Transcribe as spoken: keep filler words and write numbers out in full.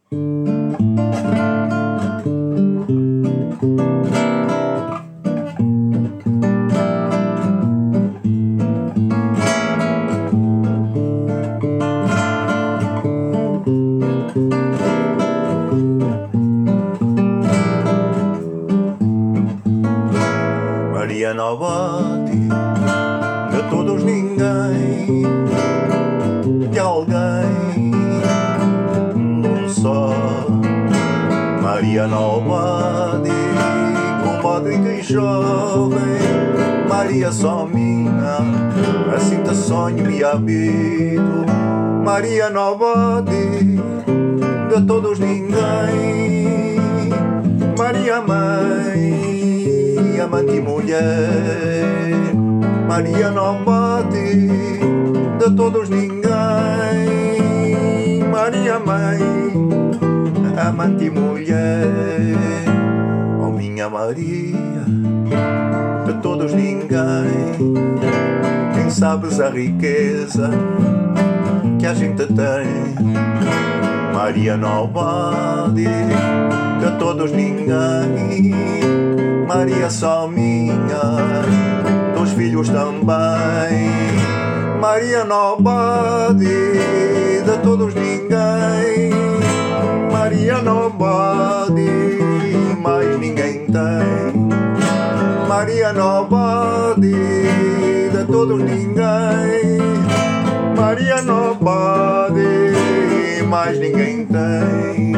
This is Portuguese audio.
Maria Nobody, de todos ninguém, de alguém, de um só. Maria Nobody, comadre e jovem, Maria só minha, assim te sonho e habito. Maria Nobody, de todos ninguém, Maria mãe, amante e mulher. Maria Nobody, de todos ninguém, Maria mãe, amante e mulher. Oh minha Maria, de todos ninguém, nem sabes a riqueza que a gente tem. Maria Nobody, de todos ninguém, Maria só minha, dos filhos também. Maria Nobody, de todos ninguém, Maria Nobody, mais ninguém tem. Maria Nobody, de todos ninguém, Maria Nobody, mais ninguém tem.